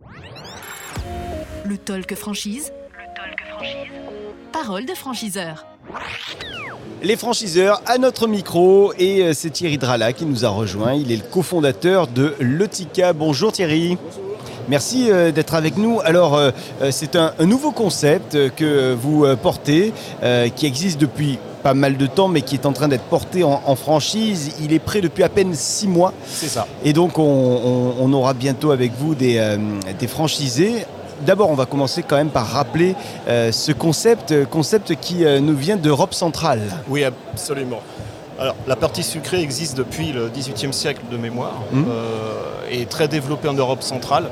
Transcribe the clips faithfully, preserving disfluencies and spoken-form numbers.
Le talk franchise. Le talk franchise. Parole de franchiseur. Les franchiseurs à notre micro et c'est Thierry Drala qui nous a rejoint. Il est le cofondateur de Lotica. Bonjour Thierry. Merci d'être avec nous. Alors, c'est un, un nouveau concept que vous portez, euh, qui existe depuis pas mal de temps, mais qui est en train d'être porté en, en franchise. Il est prêt depuis à peine six mois. C'est ça. Et donc, on, on, on aura bientôt avec vous des, euh, des franchisés. D'abord, on va commencer quand même par rappeler euh, ce concept, concept qui euh, nous vient d'Europe centrale. Oui, absolument. Alors, la partie sucrée existe depuis le dix-huitième siècle de mémoire, mmh. euh, et très développée en Europe centrale.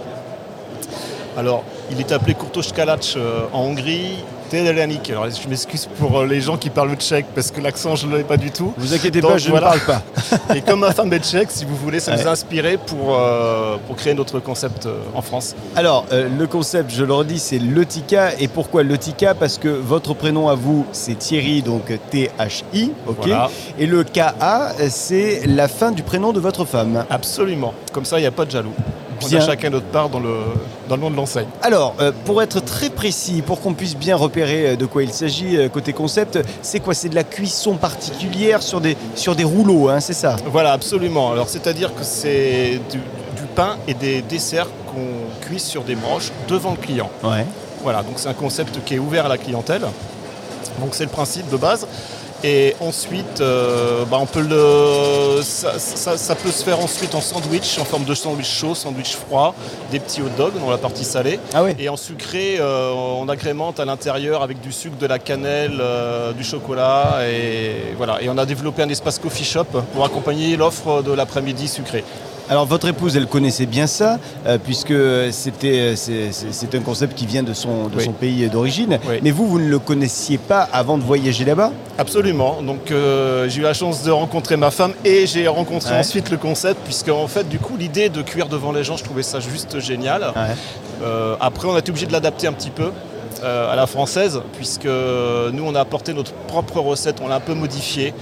Alors, il est appelé kurtoskalac euh, en Hongrie, Tédelanik. Alors, je m'excuse pour les gens qui parlent le tchèque, parce que l'accent, je ne l'ai pas du tout. Vous inquiétez Donc, pas, je voilà. ne parle pas. Et comme ma femme est tchèque, si vous voulez, ça ouais. nous a inspiré pour, euh, pour créer notre concept euh, en France. Alors, euh, le concept, je le redis, c'est Lotica. Et pourquoi Lotica ? Parce que votre prénom à vous, c'est Thierry, donc T H I, ok. Voilà. Et le K A, c'est la fin du prénom de votre femme. Absolument. Comme ça, il n'y a pas de jaloux. Bien. On a chacun notre part dans le, dans le nom de l'enseigne. Alors, euh, pour être très précis, pour qu'on puisse bien repérer de quoi il s'agit euh, côté concept, c'est quoi ? C'est de la cuisson particulière sur des, sur des rouleaux, hein, c'est ça ? Voilà, absolument. Alors, c'est-à-dire que c'est du, du pain et des desserts qu'on cuit sur des broches devant le client. Ouais. Voilà, donc c'est un concept qui est ouvert à la clientèle. Donc, c'est le principe de base. Et ensuite, euh, bah on peut le, ça, ça, ça peut se faire ensuite en sandwich, en forme de sandwich chaud, sandwich froid, des petits hot dogs dans la partie salée. Ah oui. Et en sucré, euh, on agrémente à l'intérieur avec du sucre, de la cannelle, euh, du chocolat. Et, voilà. et on a développé un espace coffee shop pour accompagner l'offre de l'après-midi sucrée. Alors votre épouse, elle connaissait bien ça, euh, puisque c'était, c'est, c'est, c'est un concept qui vient de son, de oui. son pays d'origine. Oui. Mais vous, vous ne le connaissiez pas avant de voyager là-bas ? Absolument. Donc euh, j'ai eu la chance de rencontrer ma femme et j'ai rencontré ouais. ensuite le concept, puisque en fait, du coup, l'idée de cuire devant les gens, je trouvais ça juste génial. Ouais. Euh, après, on a été obligé de l'adapter un petit peu euh, à la française, puisque nous, on a apporté notre propre recette, on l'a un peu modifiée.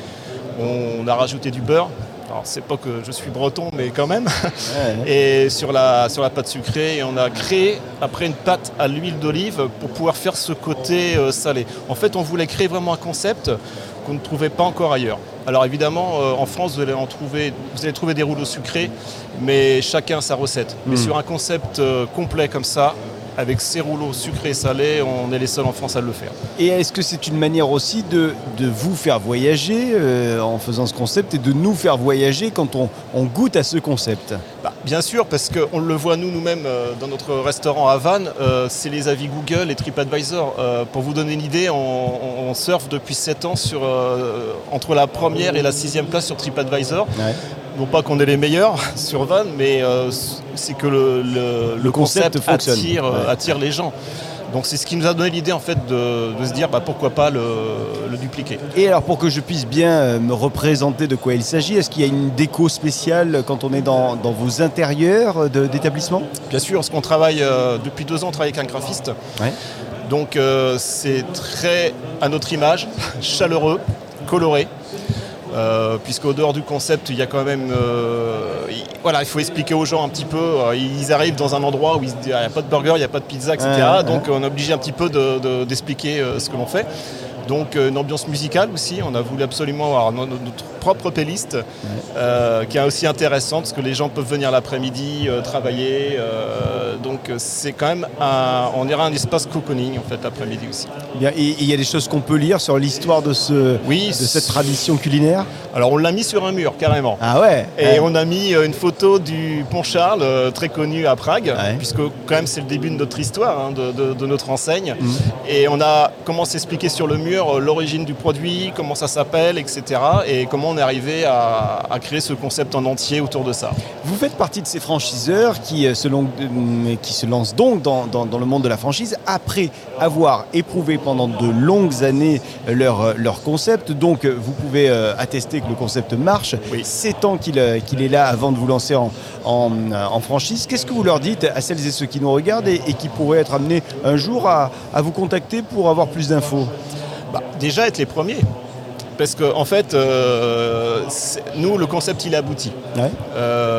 On, on a rajouté du beurre. Alors, c'est pas que je suis breton, mais quand même. Ouais, ouais. Et sur la, sur la pâte sucrée, et on a créé après une pâte à l'huile d'olive pour pouvoir faire ce côté euh, salé. En fait, on voulait créer vraiment un concept qu'on ne trouvait pas encore ailleurs. Alors évidemment, euh, en France, vous allez, en trouver, vous allez trouver des rouleaux sucrés, mais chacun a sa recette. Mmh. Mais sur un concept euh, complet comme ça, avec ces rouleaux sucrés et salés, on est les seuls en France à le faire. Et est-ce que c'est une manière aussi de, de vous faire voyager euh, en faisant ce concept et de nous faire voyager quand on, on goûte à ce concept ? Bah, bien sûr, parce qu'on le voit nous, nous-mêmes euh, dans notre restaurant à Vannes, euh, c'est les avis Google et TripAdvisor. Euh, pour vous donner une idée, on, on surfe depuis sept ans sur, euh, entre la première et la sixième place sur TripAdvisor. Ouais. Non pas qu'on est les meilleurs sur Vannes, mais euh, c'est que le, le, le, le concept, concept attire, ouais. attire les gens. Donc c'est ce qui nous a donné l'idée en fait de, de se dire bah, pourquoi pas le, le dupliquer. Et alors pour que je puisse bien me représenter de quoi il s'agit, est-ce qu'il y a une déco spéciale quand on est dans, dans vos intérieurs de, d'établissement ? Bien sûr, parce qu'on travaille euh, depuis deux ans, on travaille avec un graphiste. Ouais. Donc euh, c'est très à notre image, chaleureux, coloré. Euh, puisqu'au dehors du concept, il y a quand même, euh, il, voilà, il faut expliquer aux gens un petit peu. Euh, ils arrivent dans un endroit où il n'y a pas de burger, il n'y a pas de pizza, et cetera. Ouais, donc ouais. on est obligé un petit peu de, de, d'expliquer euh, ce que l'on fait. Donc euh, une ambiance musicale aussi. On a voulu absolument avoir notre, notre propre playlist, ouais. euh, qui est aussi intéressante parce que les gens peuvent venir l'après-midi euh, travailler. Euh, donc c'est quand même, un, on ira un espace cocooning en fait l'après-midi aussi. Bien, et il y a des choses qu'on peut lire sur l'histoire de, ce, oui, de cette tradition culinaire ? Alors on l'a mis sur un mur carrément. Ah ouais. Et ouais. on a mis une photo du Pont Charles, euh, très connu à Prague, ouais. puisque quand même c'est le début de notre histoire, hein, de, de, de notre enseigne. Mmh. Et on a commencé à expliquer sur le mur euh, l'origine du produit, comment ça s'appelle, et cetera. Et comment on est arrivé à, à créer ce concept en entier autour de ça. Vous faites partie de ces franchiseurs qui, selon, euh, qui se lancent donc dans, dans, dans le monde de la franchise après avoir éprouvé pendant de longues années leur, leur concept. Donc vous pouvez euh, attester que le concept marche. Oui. sept ans qu'il, qu'il est là avant de vous lancer en, en, en franchise. Qu'est-ce que vous leur dites à celles et ceux qui nous regardent et, et qui pourraient être amenés un jour à, à vous contacter pour avoir plus d'infos ? Bah, déjà être les premiers. Parce qu'en en fait, euh, nous, le concept, il est abouti. Ouais. Euh,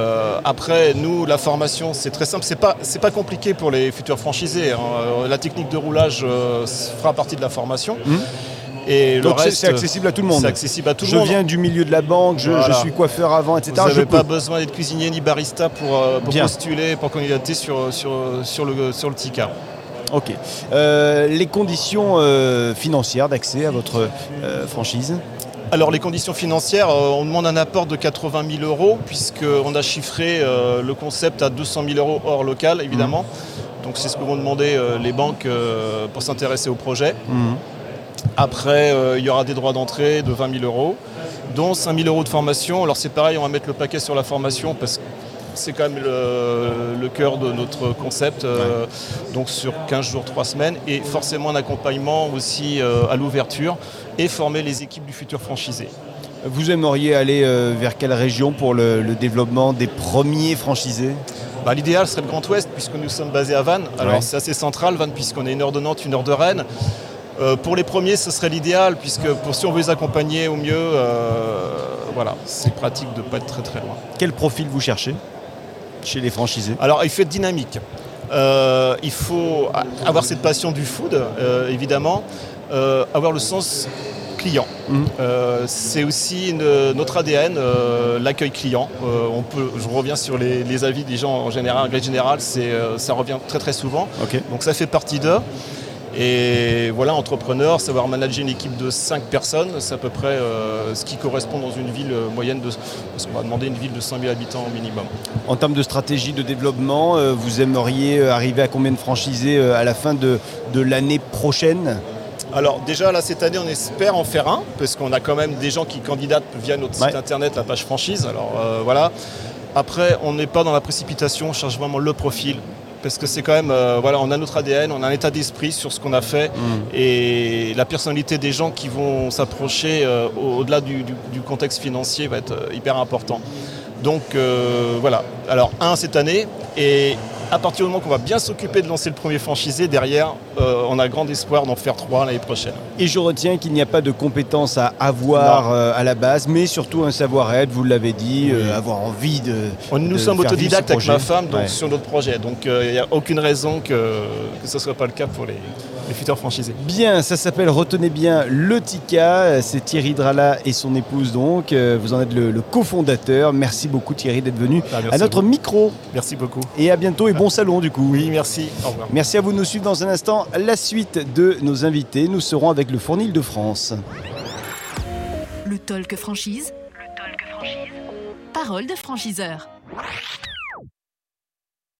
Après, nous, la formation, c'est très simple. C'est pas, c'est pas compliqué pour les futurs franchisés, hein. La technique de roulage euh, fera partie de la formation. Mmh. Et donc le reste, c'est accessible à tout le monde. C'est accessible à tout je le monde. Je viens du milieu de la banque, je, voilà. je suis coiffeur avant, et cetera. Vous n'avez je pas peux. besoin d'être cuisinier ni barista pour, pour postuler, pour candidater sur, sur, sur, le, sur le T I C A. Ok. Euh, les conditions euh, financières d'accès à votre euh, franchise ? Alors les conditions financières, euh, on demande un apport de quatre-vingt mille euros puisqu'on a chiffré euh, le concept à deux cent mille euros hors local, évidemment. Mmh. Donc c'est ce que vont demander euh, les banques euh, pour s'intéresser au projet. Mmh. Après, euh, il y aura des droits d'entrée de vingt mille euros, dont cinq mille euros de formation. Alors c'est pareil, on va mettre le paquet sur la formation parce que c'est quand même le, le cœur de notre concept. Euh, ouais. Donc sur quinze jours, trois semaines. Et forcément un accompagnement aussi euh, à l'ouverture et former les équipes du futur franchisé. Vous aimeriez aller euh, vers quelle région pour le, le développement des premiers franchisés ? Bah, l'idéal serait le Grand Ouest puisque nous sommes basés à Vannes. Alors ouais. c'est assez central, Vannes, puisqu'on est une heure de Nantes, une heure de Rennes. Euh, pour les premiers, ce serait l'idéal, puisque pour si on veut les accompagner au mieux, euh, voilà, c'est pratique de ne pas être très très loin. Quel profil vous cherchez chez les franchisés ? Alors, il faut être dynamique. Euh, il faut avoir cette passion du food, euh, évidemment, euh, avoir le sens client. Mmh. Euh, c'est aussi une, notre A D N, euh, l'accueil client. Euh, on peut, je reviens sur les, les avis des gens en général, en règle générale, c'est, euh, ça revient très très souvent. Okay. Donc ça fait partie d'eux. Et voilà, entrepreneur, savoir manager une équipe de cinq personnes, c'est à peu près euh, ce qui correspond dans une ville moyenne, de, parce qu'on va demander une ville de cent mille habitants au minimum. En termes de stratégie de développement, euh, vous aimeriez arriver à combien de franchisés euh, à la fin de, de l'année prochaine ? Alors déjà, là, cette année, on espère en faire un, parce qu'on a quand même des gens qui candidatent via notre ouais. site internet, la page franchise. Alors euh, voilà. Après, on n'est pas dans la précipitation, on cherche vraiment le profil. Parce que c'est quand même, euh, voilà, on a notre A D N, on a un état d'esprit sur ce qu'on a fait mmh. et la personnalité des gens qui vont s'approcher euh, au-delà du, du, du contexte financier va être euh, hyper important. Donc euh, voilà, alors un cette année et à partir du moment qu'on va bien s'occuper de lancer le premier franchisé, derrière, euh, on a grand espoir d'en faire trois l'année prochaine. Et je retiens qu'il n'y a pas de compétences à avoir euh, à la base, mais surtout un savoir-être, vous l'avez dit, oui. euh, avoir envie de on, Nous de sommes autodidactes avec ma femme donc, ouais. sur notre projet, donc il euh, n'y a aucune raison que, que ce ne soit pas le cas pour les, les futurs franchisés. Bien, ça s'appelle, retenez bien, le T I C A, c'est Thierry Drala et son épouse donc, vous en êtes le, le cofondateur. Merci beaucoup Thierry d'être venu ah, à notre à micro. Merci beaucoup. Et à bientôt et bon salon du coup. Oui, merci. Au revoir. Merci à vous de nous suivre dans un instant. La suite de nos invités, nous serons avec le Fournil de France. Le talk franchise. Le talk franchise. Parole de franchiseur.